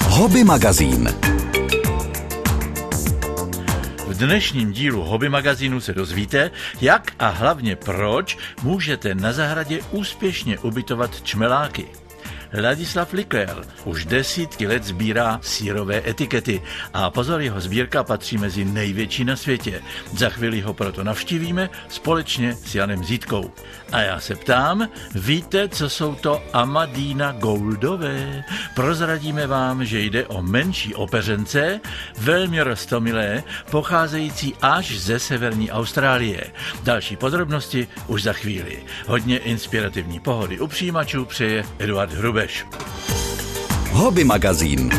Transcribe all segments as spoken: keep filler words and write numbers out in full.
Hobby magazín. V dnešním dílu Hobby magazínu se dozvíte, jak a hlavně proč můžete na zahradě úspěšně ubytovat čmeláky. Ladislav Likér už desítky let sbírá sýrové etikety a pozor, jeho sbírka patří mezi největší na světě. Za chvíli ho proto navštívíme společně s Janem Zítkou. A já se ptám, víte, co jsou to Amadina Goldové? Prozradíme vám, že jde o menší opeřence, velmi roztomilé, pocházející až ze severní Austrálie. Další podrobnosti už za chvíli. Hodně inspirativní pohody u přijímačů přeje Eduard Hrubeš. Hobby magazín.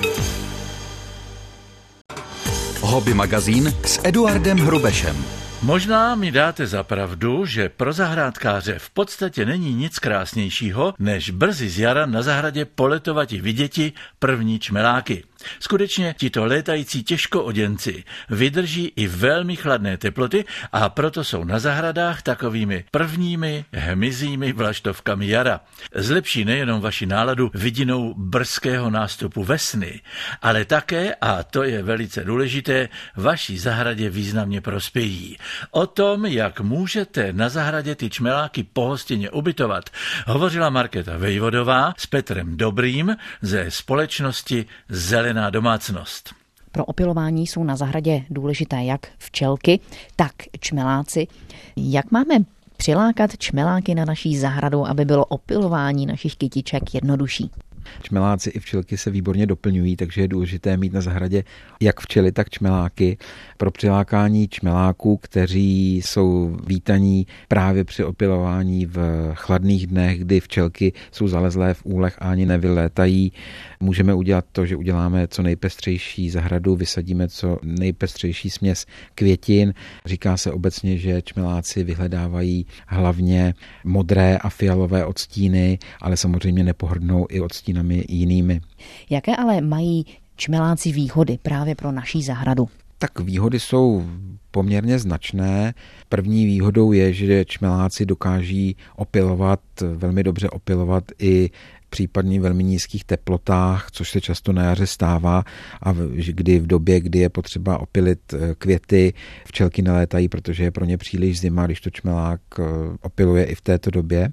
Hobby magazín s Eduardem Hrubešem. Možná mi dáte za pravdu, že pro zahrádkáře v podstatě není nic krásnějšího, než brzy z jara na zahradě poletovati viděti první čmeláky. Skutečně tito létající těžkooděnci vydrží i velmi chladné teploty a proto jsou na zahradách takovými prvními hmyzími vlaštovkami jara. Zlepší nejenom vaši náladu vidinou brzkého nástupu vesny, ale také, a to je velice důležité, vaší zahradě významně prospějí. O tom, jak můžete na zahradě ty čmeláky pohostinně ubytovat, hovořila Markéta Vejvodová s Petrem Dobrým ze společnosti Zelená domácnost. Pro opylování jsou na zahradě důležité jak včelky, tak čmeláci. Jak máme přilákat čmeláky na naší zahradu, aby bylo opylování našich kytiček jednodušší? Čmeláci i včelky se výborně doplňují, takže je důležité mít na zahradě jak včely, tak čmeláky. Pro přilákání čmeláků, kteří jsou vítaní právě při opylování v chladných dnech, kdy včelky jsou zalezlé v úlech a ani nevylétají, můžeme udělat to, že uděláme co nejpestřejší zahradu, vysadíme co nejpestřejší směs květin. Říká se obecně, že čmeláci vyhledávají hlavně modré a fialové odstíny, ale samozřejmě nepohrdnou i odstínami jinými. Jaké ale mají čmeláci výhody právě pro naší zahradu? Tak výhody jsou poměrně značné. První výhodou je, že čmeláci dokáží opylovat, velmi dobře opylovat i případně velmi nízkých teplotách, což se často na jaře stává a kdy v době, kdy je potřeba opylit květy, včelky nelétají, protože je pro ně příliš zima, když to čmelák opyluje i v této době.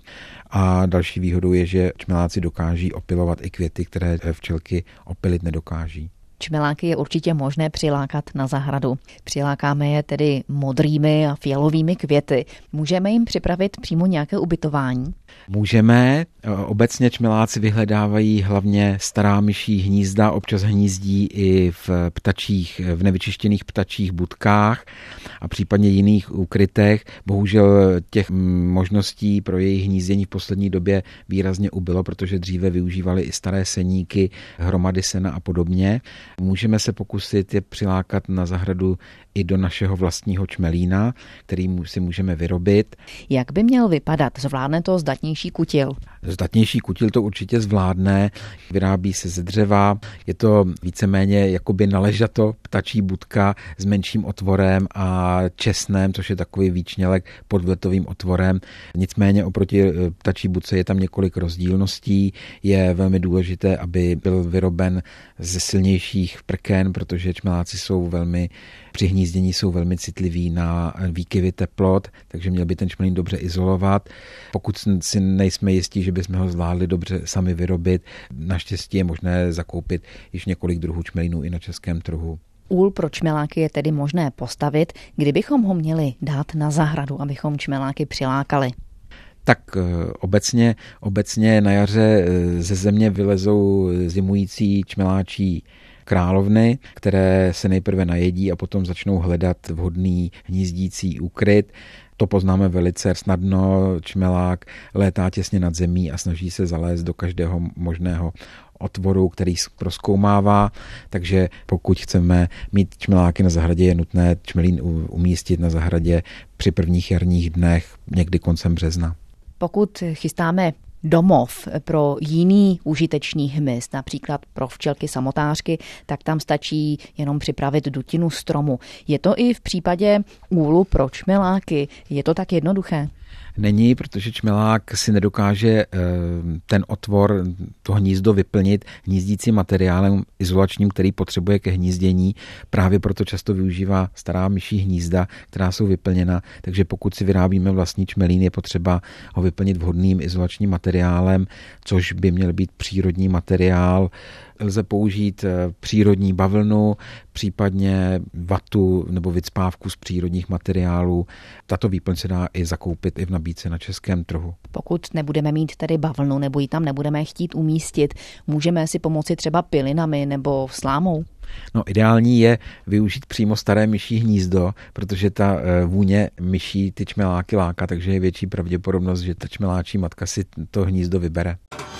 A další výhodou je, že čmeláci dokáží opylovat i květy, které včelky opylit nedokáží. Čmeláky je určitě možné přilákat na zahradu. Přilákáme je tedy modrými a fialovými květy. Můžeme jim připravit přímo nějaké ubytování? Můžeme. Obecně čmeláci vyhledávají hlavně stará myší hnízda, občas hnízdí i v ptačích, v nevyčištěných ptačích budkách a případně jiných úkrytech. Bohužel těch možností pro jejich hnízdění v poslední době výrazně ubylo, protože dříve využívali i staré seníky, hromady sena a podobně. Můžeme se pokusit je přilákat na zahradu i do našeho vlastního čmelína, který si můžeme vyrobit. Jak by měl vypadat? Zvládne to zdatnější kutil? Zdatnější kutil to určitě zvládne. Vyrábí se ze dřeva. Je to víceméně jakoby naležato ptačí budka s menším otvorem a česnem, což je takový výčnělek pod vletovým otvorem. Nicméně oproti ptačí budce je tam několik rozdílností. Je velmi důležité, aby byl vyroben ze silnějších prken, protože čmeláci jsou velmi při hnízdění jsou velmi citliví na výkyvy teplot, takže měl by ten čmelín dobře izolovat. Pokud si nejsme jistí, že bychom ho zvládli dobře sami vyrobit, naštěstí je možné zakoupit již několik druhů čmelínů i na českém trhu. Úl pro čmeláky je tedy možné postavit, kdybychom ho měli dát na zahradu, abychom čmeláky přilákali. Tak obecně, obecně na jaře ze země vylezou zimující čmeláčí královny, které se nejprve najedí a potom začnou hledat vhodný hnízdící úkryt. To poznáme velice snadno. Čmelák létá těsně nad zemí a snaží se zalézt do každého možného otvoru, který prozkoumává, takže pokud chceme mít čmeláky na zahradě, je nutné čmelín umístit na zahradě při prvních jarních dnech, někdy koncem března. Pokud chystáme domov pro jiný užitečný hmyz, například pro včelky samotářky, tak tam stačí jenom připravit dutinu stromu. Je to i v případě úlu pro čmeláky? Je to tak jednoduché? Není, protože čmelák si nedokáže ten otvor, to hnízdo vyplnit hnízdícím materiálem izolačním, který potřebuje ke hnízdění. Právě proto často využívá stará myší hnízda, která jsou vyplněna. Takže pokud si vyrábíme vlastní čmelín, je potřeba ho vyplnit vhodným izolačním materiálem, což by měl být přírodní materiál. Lze použít přírodní bavlnu, případně vatu nebo vycpávku z přírodních materiálů. Tato výplň se dá i zakoupit i v nabídce na českém trhu. Pokud nebudeme mít tedy bavlnu nebo ji tam nebudeme chtít umístit, můžeme si pomoci třeba pilinami nebo slámou? No, ideální je využít přímo staré myší hnízdo, protože ta vůně myší ty čmeláky láká, takže je větší pravděpodobnost, že ta čmeláčí matka si to hnízdo vybere.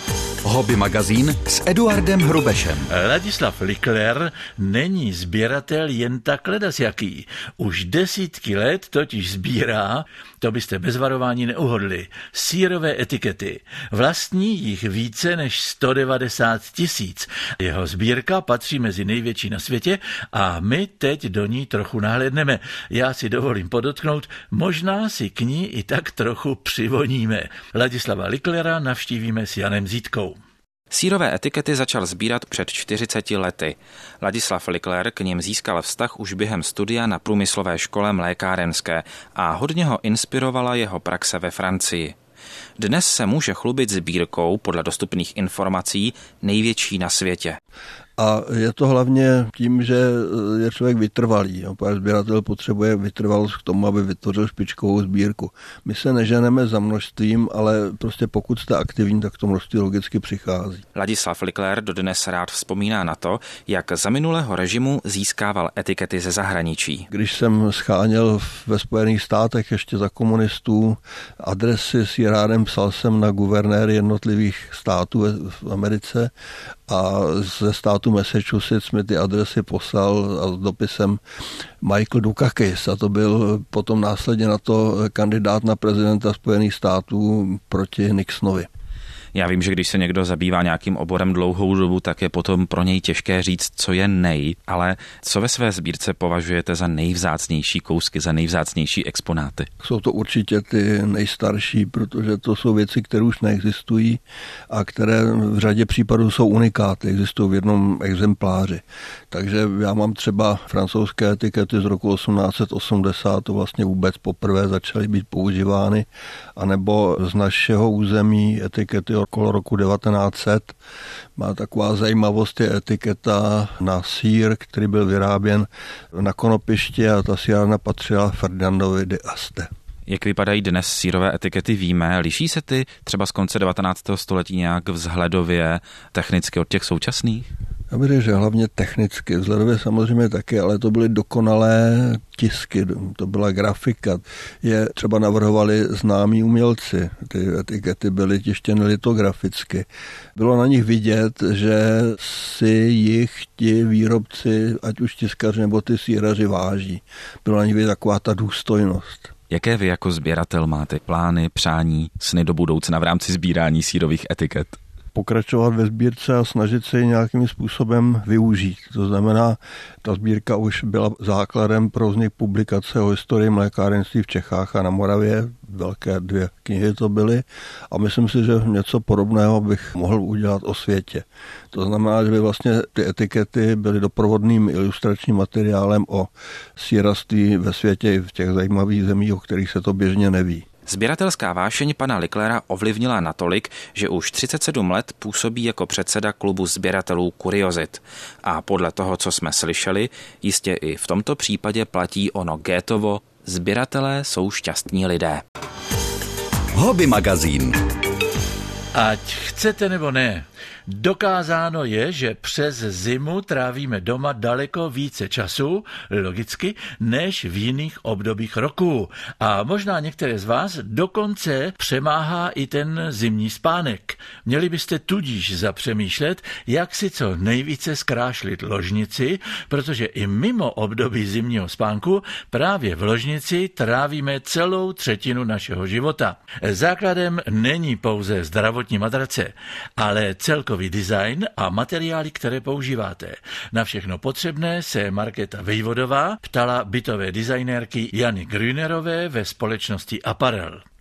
Hobby magazín s Eduardem Hrubešem. Ladislav Likler není sběratel jen tak ledasjaký. Už desítky let totiž sbírá, to byste bez varování neuhodli, sýrové etikety. Vlastní jich více než sto devadesát tisíc. Jeho sbírka patří mezi největší na světě a my teď do ní trochu nahlédneme. Já si dovolím podotknout, možná si k ní i tak trochu přivoníme. Ladislava Liklera navštívíme s Janem Zítkou. Sýrové etikety začal sbírat před čtyřiceti lety. Ladislav Likler k nim získal vztah už během studia na průmyslové škole mlékárenské a hodně ho inspirovala jeho praxe ve Francii. Dnes se může chlubit sbírkou, podle dostupných informací, největší na světě. A je to hlavně tím, že je člověk vytrvalý. Pár sběratel potřebuje vytrvalost k tomu, aby vytvořil špičkovou sbírku. My se neženeme za množstvím, ale prostě pokud jste aktivní, tak to množství logicky přichází. Ladislav Likler dodnes rád vzpomíná na to, jak za minulého režimu získával etikety ze zahraničí. Když jsem scháněl ve Spojených státech ještě za komunistů adresy s Irádem, psal jsem na guvernéry jednotlivých států v Americe a ze státu Massachusetts mi ty adresy poslal a s dopisem Michael Dukakis, a to byl potom následně na to kandidát na prezidenta Spojených států proti Nixonovi. Já vím, že když se někdo zabývá nějakým oborem dlouhou dobu, tak je potom pro něj těžké říct, co je nej, ale co ve své sbírce považujete za nejvzácnější kousky, za nejvzácnější exponáty? Jsou to určitě ty nejstarší, protože to jsou věci, které už neexistují a které v řadě případů jsou unikáty, existují v jednom exempláři. Takže já mám třeba francouzské etikety z roku osmnáct set osmdesát, to vlastně vůbec poprvé začaly být používány, anebo z našeho území etikety okolo roku devatenáct set. Má taková zajímavost, je etiketa na sýr, který byl vyráběn na Konopišti, a ta sýrárna patřila Ferdinandovi de Este. Jak vypadají dnes sýrové etikety, víme. Liší se ty třeba z konce devatenáctého století nějak vzhledově, technicky od těch současných? Já bych řekl, že hlavně technicky, vzhledově samozřejmě taky, ale to byly dokonalé tisky, to byla grafika. Je třeba navrhovali známí umělci, ty etikety byly tištěny litograficky. Bylo na nich vidět, že si jich ti výrobci, ať už tiskaři nebo ty sýraři, váží. Bylo na nich vidět taková ta důstojnost. Jaké vy jako sběratel máte plány, přání, sny do budoucna v rámci sbírání sýrových etiket? Pokračovat ve sbírce a snažit se ji nějakým způsobem využít. To znamená, ta sbírka už byla základem pro vznik publikace o historii mlékárenství v Čechách a na Moravě. Velké dvě knihy to byly a myslím si, že něco podobného bych mohl udělat o světě. To znamená, že by vlastně ty etikety byly doprovodným ilustračním materiálem o sýraství ve světě i v těch zajímavých zemích, o kterých se to běžně neví. Sběratelská vášeň pana Liklera ovlivnila natolik, že už třicet sedm let působí jako předseda klubu sběratelů Kuriozit. A podle toho, co jsme slyšeli, jistě i v tomto případě platí ono Goetheovo: sběratelé jsou šťastní lidé. Hobby magazín. Ať chcete nebo ne, dokázáno je, že přes zimu trávíme doma daleko více času, logicky, než v jiných obdobích roku. A možná některé z vás dokonce přemáhá i ten zimní spánek. Měli byste tudíž zapřemýšlet, jak si co nejvíce zkrášlit ložnici, protože i mimo období zimního spánku právě v ložnici trávíme celou třetinu našeho života. Základem není pouze zdravotní matrace, ale celkový design a materiály, které používáte. Na všechno potřebné se Markéta Vejvodová ptala bytové designérky Jany Grünerové ve společnosti Apparel.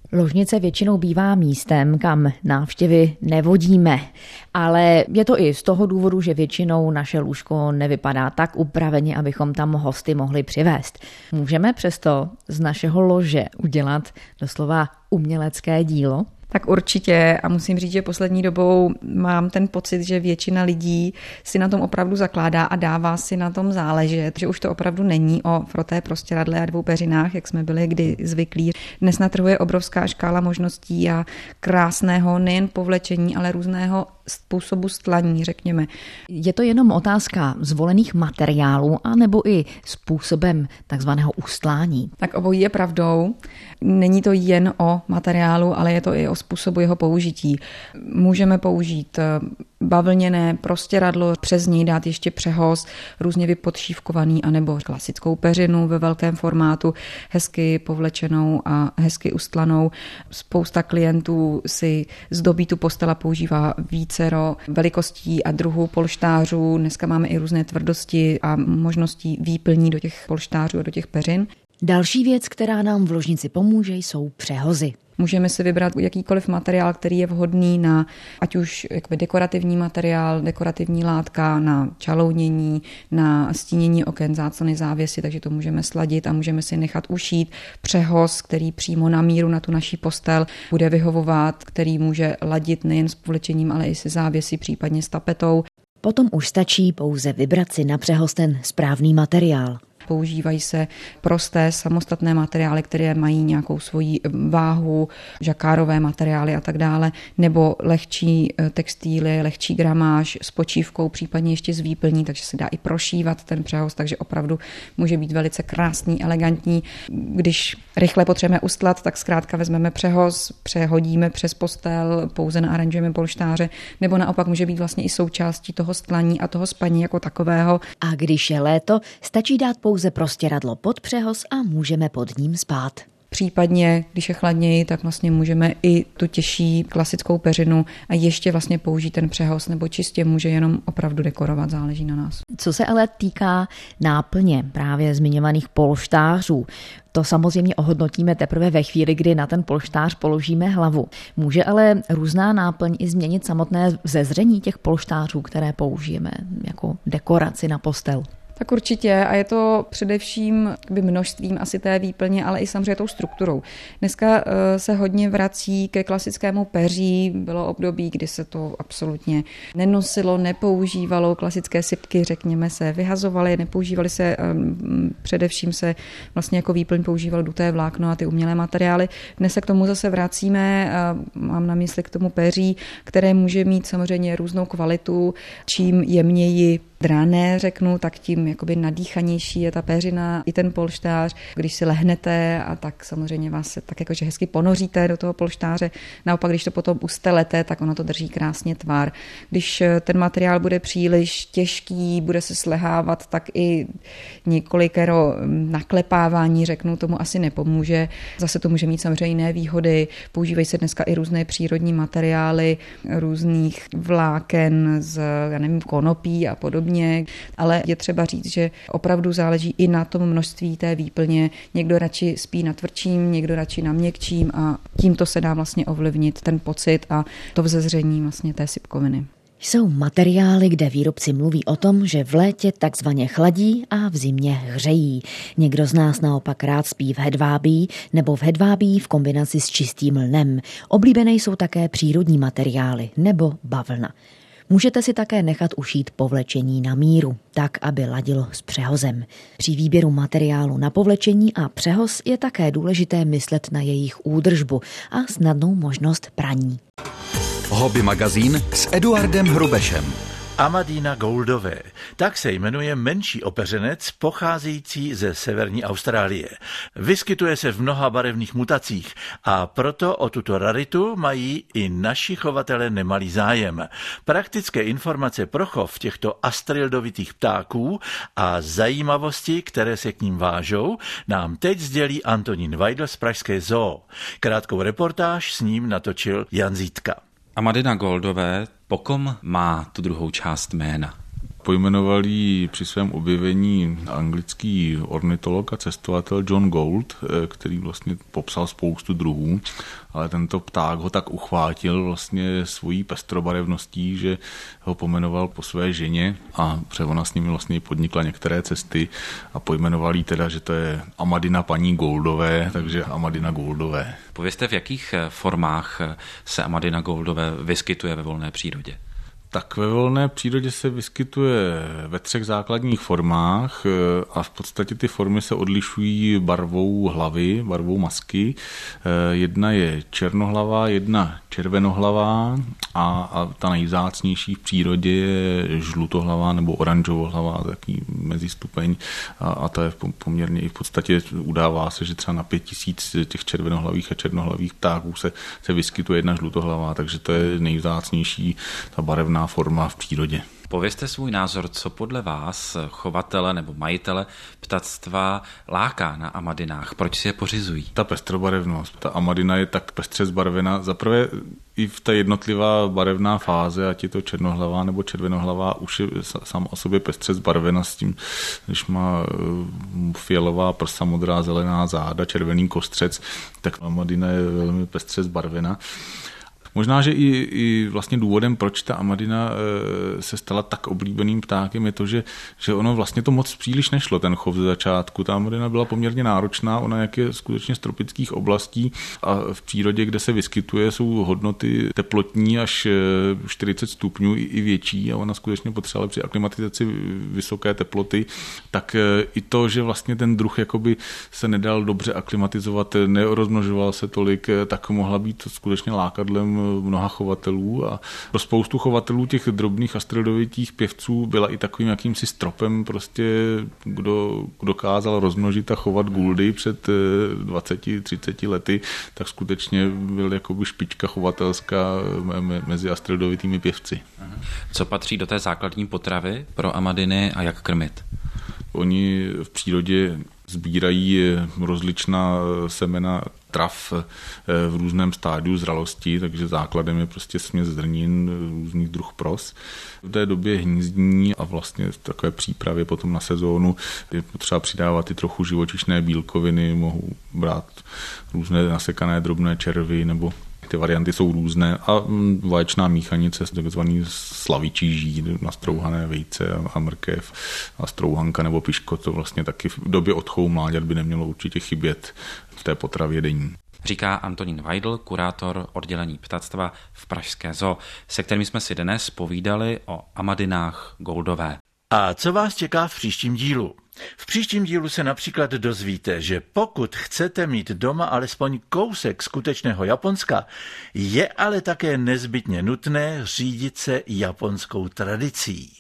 Ložnice většinou bývá místem, kam návštěvy nevodíme, ale je to i z toho důvodu, že většinou naše lůžko nevypadá tak upraveně, abychom tam hosty mohli přivést. Můžeme přesto z našeho lože udělat doslova umělecké dílo? Tak určitě a musím říct, že poslední dobou mám ten pocit, že většina lidí si na tom opravdu zakládá a dává si na tom záležet, že už to opravdu není o froté prostěradle a dvou peřinách, jak jsme byli kdy zvyklí. Dnes na trhu je obrovská škála možností a krásného nejen povlečení, ale různého způsobu stlaní, řekněme. Je to jenom otázka zvolených materiálů anebo i způsobem takzvaného ustlání? Tak obojí je pravdou. Není to jen o materiálu, ale je to i o způsobu jeho použití. Můžeme použít bavlněné prostěradlo, přes něj dát ještě přehoz, různě vypodšívkovaný, anebo klasickou peřinu ve velkém formátu, hezky povlečenou a hezky ustlanou. Spousta klientů si zdobí tu postel a používá vícero velikostí a druhů polštářů. Dneska máme i různé tvrdosti a možnosti výplní do těch polštářů a do těch peřin. Další věc, která nám v ložnici pomůže, jsou přehozy. Můžeme si vybrat jakýkoliv materiál, který je vhodný na ať už jakoby dekorativní materiál, dekorativní látka, na čalounění, na stínění oken, záclony, závěsy, takže to můžeme sladit a můžeme si nechat ušít přehoz, který přímo na míru na tu naší postel bude vyhovovat, který může ladit nejen s povlečením, ale i se závěsy, případně s tapetou. Potom už stačí pouze vybrat si na přehoz ten správný materiál. Používají se prosté samostatné materiály, které mají nějakou svoji váhu, žakárové materiály a tak dále, nebo lehčí textíly, lehčí gramáž s počívkou, případně ještě s výplní, takže se dá i prošívat ten přehoz, takže opravdu může být velice krásný, elegantní. Když rychle potřebujeme ustlat, tak zkrátka vezmeme přehoz, přehodíme přes postel, pouze naaranžujeme polštáře, nebo naopak může být vlastně i součástí toho stlaní a toho spaní jako takového. A když je léto, stačí dát pouze prostěradlo pod přehoz a můžeme pod ním spát. Případně, když je chladněji, tak vlastně můžeme i tu těžší klasickou peřinu a ještě vlastně použít ten přehoz, nebo čistě může jenom opravdu dekorovat, záleží na nás. Co se ale týká náplně právě zmiňovaných polštářů, to samozřejmě ohodnotíme teprve ve chvíli, kdy na ten polštář položíme hlavu. Může ale různá náplň i změnit samotné vzezření těch polštářů, které použijeme jako dekoraci na postel. Tak určitě a je to především množstvím asi té výplně, ale i samozřejmě tou strukturou. Dneska se hodně vrací ke klasickému peří, bylo období, kdy se to absolutně nenosilo, nepoužívalo, klasické sypky, řekněme, se vyhazovaly, nepoužívaly se, především se vlastně jako výplň používalo duté vlákno a ty umělé materiály. Dnes se k tomu zase vracíme, mám na mysli k tomu peří, které může mít samozřejmě různou kvalitu, čím jemněji drané, řeknu, tak tím jakoby nadýchanější je ta peřina i ten polštář. Když si lehnete a tak samozřejmě vás se tak jakože hezky ponoříte do toho polštáře. Naopak, když to potom ustelete, tak ono to drží krásně tvar. Když ten materiál bude příliš těžký, bude se slehávat, tak i několikero naklepávání, řeknu, tomu asi nepomůže. Zase to může mít samozřejmě jiné výhody. Používají se dneska i různé přírodní materiály, různých vláken z, já nevím, konopí a podobně. Ale je třeba říct, že opravdu záleží i na tom množství té výplně. Někdo radši spí na tvrdším, někdo radši na měkčím a tímto se dá vlastně ovlivnit ten pocit a to vzezření vlastně té sypkoviny. Jsou materiály, kde výrobci mluví o tom, že v létě takzvaně chladí a v zimě hřejí. Někdo z nás naopak rád spí v hedvábí nebo v hedvábí v kombinaci s čistým lnem. Oblíbené jsou také přírodní materiály nebo bavlna. Můžete si také nechat ušít povlečení na míru, tak, aby ladilo s přehozem. Při výběru materiálu na povlečení a přehoz je také důležité myslet na jejich údržbu a snadnou možnost praní. Hobby magazín s Eduardem Hrubešem. Amadina Gouldové. Tak se jmenuje menší opeřenec pocházející ze severní Austrálie. Vyskytuje se v mnoha barevných mutacích a proto o tuto raritu mají i naši chovatelé nemalý zájem. Praktické informace pro chov těchto astrildovitých ptáků a zajímavosti, které se k ním vážou, nám teď sdělí Antonín Weidl z pražské zoo. Krátkou reportáž s ním natočil Jan Zítka. Amadina Gouldové, po kom má tu druhou část jména? Pojmenoval ji při svém objevení anglický ornitolog a cestovatel John Gould, který vlastně popsal spoustu druhů, ale tento pták ho tak uchvátil vlastně svojí pestrobarevností, že ho pomenoval po své ženě a ona s ním vlastně podnikla některé cesty a pojmenoval jí teda, že to je Amadina paní Gouldové, takže Amadina Gouldové. Povězte, v jakých formách se Amadina Gouldové vyskytuje ve volné přírodě? Tak ve volné přírodě se vyskytuje ve třech základních formách a v podstatě ty formy se odlišují barvou hlavy, barvou masky. Jedna je černohlavá, jedna červenohlavá a, a ta nejvzácnější v přírodě je žlutohlavá nebo oranžovohlavá, taký mezistupeň a, a ta je poměrně i v podstatě udává se, že třeba na pět tisíc těch červenohlavých a černohlavých ptáků se, se vyskytuje jedna žlutohlavá, takže to je nejvzácnější ta barevná forma v přírodě. Povězte svůj názor, co podle vás chovatele nebo majitele ptactva láká na amadinách, proč si je pořizují? Ta pestrobarevnost. Ta amadina je tak pestře zbarvená. Zaprvé i v té jednotlivá barevná fáze, ať je to černohlavá nebo červenohlavá, už je sám o sobě pestře zbarvena s tím, když má fialová prsa, modrá, zelená záda, červený kostřec, tak amadina je velmi pestře zbarvena. Možná, že i, i vlastně důvodem, proč ta amadina e, se stala tak oblíbeným ptákem, je to, že, že ono vlastně to moc příliš nešlo, ten chov ze začátku. Ta amadina byla poměrně náročná, ona jak je skutečně z tropických oblastí a v přírodě, kde se vyskytuje, jsou hodnoty teplotní až čtyřicet stupňů i, i větší a ona skutečně potřebovala při aklimatizaci vysoké teploty, tak e, i to, že vlastně ten druh jakoby se nedal dobře aklimatizovat, nerozmnožoval se tolik, tak mohla být skutečně lákadlem mnoha chovatelů a pro spoustu chovatelů těch drobných asteroidovitých pěvců byla i takovým jakýmsi stropem prostě, kdo dokázal rozmnožit a chovat guldy před dvaceti třiceti lety, tak skutečně byl jakoby špička chovatelská mezi asteroidovitými pěvci. Co patří do té základní potravy pro amadiny a jak krmit? Oni v přírodě sbírají rozličná semena trav v různém stádiu zralosti, takže základem je prostě směs zrnin, různých druh pros. V té době hnízdní a vlastně v takové přípravě potom na sezónu je potřeba přidávat i trochu živočišné bílkoviny, mohou brát různé nasekané drobné červy nebo ty varianty jsou různé a vaječná míchanice, takzvaný slavičí žír, nastrouhané vejce a mrkev a strouhanka nebo piško, to vlastně taky v době odchovu mláďat by nemělo určitě chybět v té potravě denní. Říká Antonín Weidl, kurátor oddělení ptactva v Pražské zoo, se kterým jsme si dnes povídali o amadinách Gouldové. A co vás čeká v příštím dílu? V příštím dílu se například dozvíte, že pokud chcete mít doma alespoň kousek skutečného Japonska, je ale také nezbytně nutné řídit se japonskou tradicí.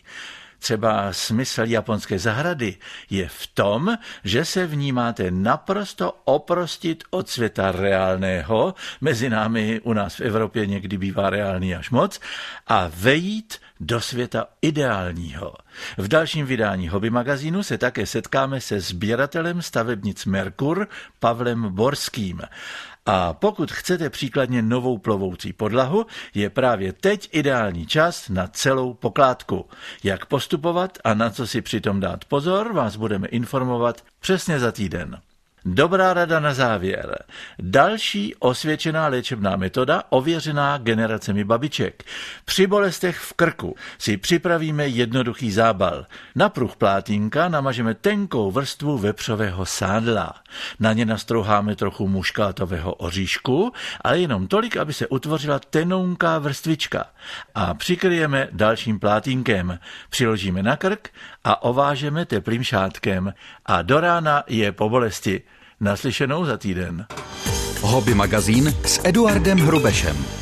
Třeba smysl japonské zahrady je v tom, že se v ní máte naprosto oprostit od světa reálného, mezi námi u nás v Evropě někdy bývá reálný až moc, a vejít do světa ideálního. V dalším vydání Hobby magazínu se také setkáme se sběratelem stavebnic Merkur Pavlem Borským. A pokud chcete příkladně novou plovoucí podlahu, je právě teď ideální čas na celou pokládku. Jak postupovat a na co si přitom dát pozor, vás budeme informovat přesně za týden. Dobrá rada na závěr. Další osvědčená léčebná metoda, ověřená generacemi babiček. Při bolestech v krku si připravíme jednoduchý zábal. Na pruh plátínka namažeme tenkou vrstvu vepřového sádla. Na ně nastrouháme trochu muškátového oříšku, ale jenom tolik, aby se utvořila tenonká vrstvička. A přikryjeme dalším plátínkem. Přiložíme na krk a ovážeme teplým šátkem. A do rána je po bolesti. Naslyšenou za týden. Hobby magazín s Eduardem Hrubešem.